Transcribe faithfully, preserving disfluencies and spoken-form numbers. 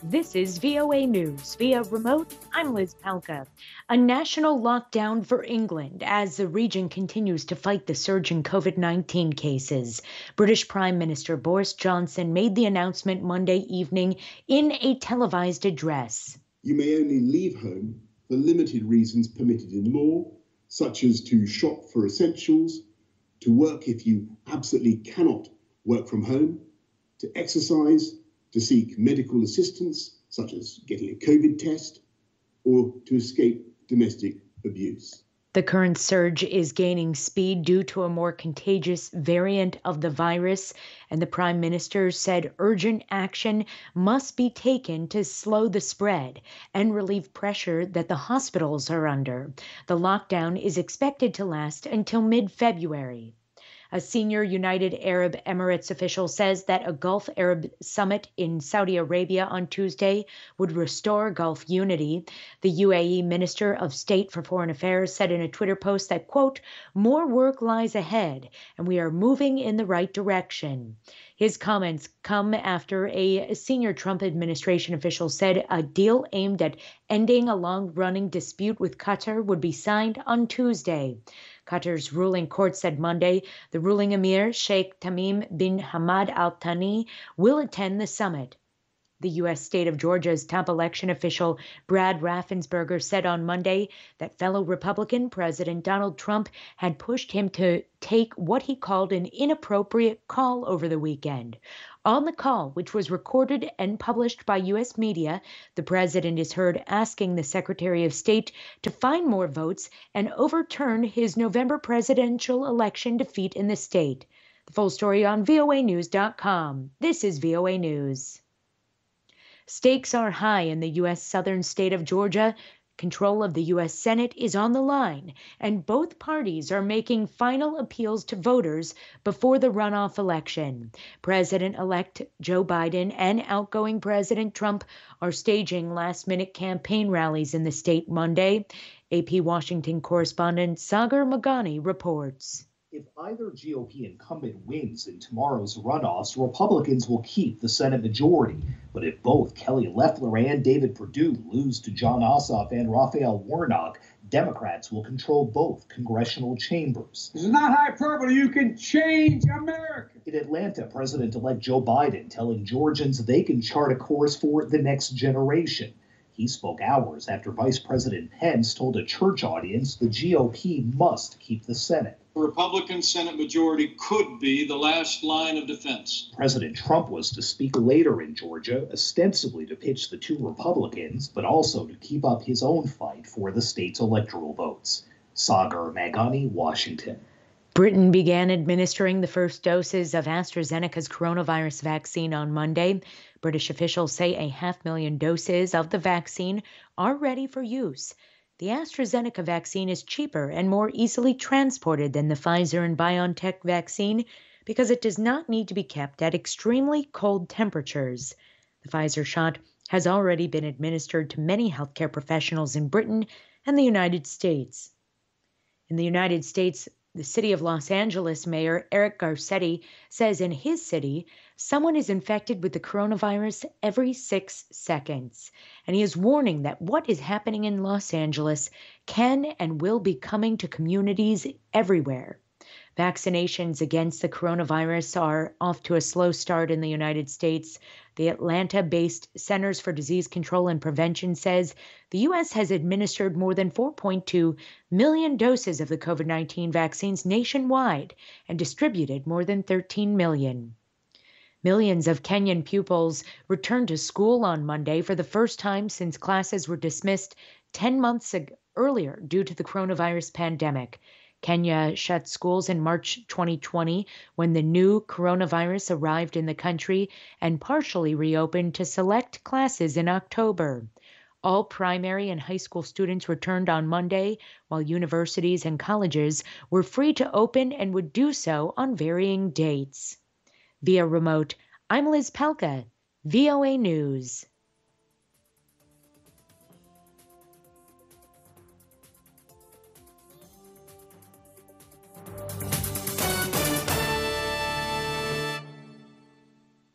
This is V O A News. Via remote, I'm Liz Palka. A national lockdown for England as the region continues to fight the surge in COVID nineteen cases. British Prime Minister Boris Johnson made the announcement Monday evening in a televised address. You may only leave home for limited reasons permitted in law, such as to shop for essentials, to work if you absolutely cannot work from home, to exercise, to seek medical assistance, such as getting a COVID test, or to escape domestic abuse. The current surge is gaining speed due to a more contagious variant of the virus, and the Prime Minister said urgent action must be taken to slow the spread and relieve pressure that the hospitals are under. The lockdown is expected to last until mid-February. A senior United Arab Emirates official says that a Gulf Arab summit in Saudi Arabia on Tuesday would restore Gulf unity. The U A E Minister of State for Foreign Affairs said in a Twitter post that, quote, more work lies ahead and we are moving in the right direction. His comments come after a senior Trump administration official said a deal aimed at ending a long-running dispute with Qatar would be signed on Tuesday. Qatar's ruling court said Monday the ruling emir, Sheikh Tamim bin Hamad Al Thani, will attend the summit. The U S state of Georgia's top election official, Brad Raffensperger, said on Monday that fellow Republican President Donald Trump had pushed him to take what he called an inappropriate call over the weekend. On the call, which was recorded and published by U S media, the president is heard asking the Secretary of State to find more votes and overturn his November presidential election defeat in the state. The full story on V O A news dot com. This is V O A News. Stakes are high in the U S southern state of Georgia. Control of the U S Senate is on the line, and both parties are making final appeals to voters before the runoff election. President-elect Joe Biden and outgoing President Trump are staging last-minute campaign rallies in the state Monday. A P Washington correspondent Sagar Meghani reports. If either G O P incumbent wins in tomorrow's runoffs, Republicans will keep the Senate majority. But if both Kelly Loeffler and David Perdue lose to Jon Ossoff and Raphael Warnock, Democrats will control both congressional chambers. This is not hyperbole. You can change America. In Atlanta, President-elect Joe Biden telling Georgians they can chart a course for the next generation. He spoke hours after Vice President Pence told a church audience the G O P must keep the Senate. The Republican Senate majority could be the last line of defense. President Trump was to speak later in Georgia, ostensibly to pitch the two Republicans, but also to keep up his own fight for the state's electoral votes. Sagar Meghani, Washington. Britain began administering the first doses of AstraZeneca's coronavirus vaccine on Monday. British officials say a half million doses of the vaccine are ready for use. The AstraZeneca vaccine is cheaper and more easily transported than the Pfizer and BioNTech vaccine because it does not need to be kept at extremely cold temperatures. The Pfizer shot has already been administered to many healthcare professionals in Britain and the United States. In the United States, the city of Los Angeles Mayor Eric Garcetti says in his city, someone is infected with the coronavirus every six seconds. And he is warning that what is happening in Los Angeles can and will be coming to communities everywhere. Vaccinations against the coronavirus are off to a slow start in the United States. The Atlanta-based Centers for Disease Control and Prevention says the U S has administered more than four point two million doses of the COVID nineteen vaccines nationwide and distributed more than thirteen million. Millions of Kenyan pupils returned to school on Monday for the first time since classes were dismissed ten months earlier due to the coronavirus pandemic. Kenya shut schools in March twenty twenty when the new coronavirus arrived in the country and partially reopened to select classes in October. All primary and high school students returned on Monday, while universities and colleges were free to open and would do so on varying dates. Via remote, I'm Liz Palka, V O A News.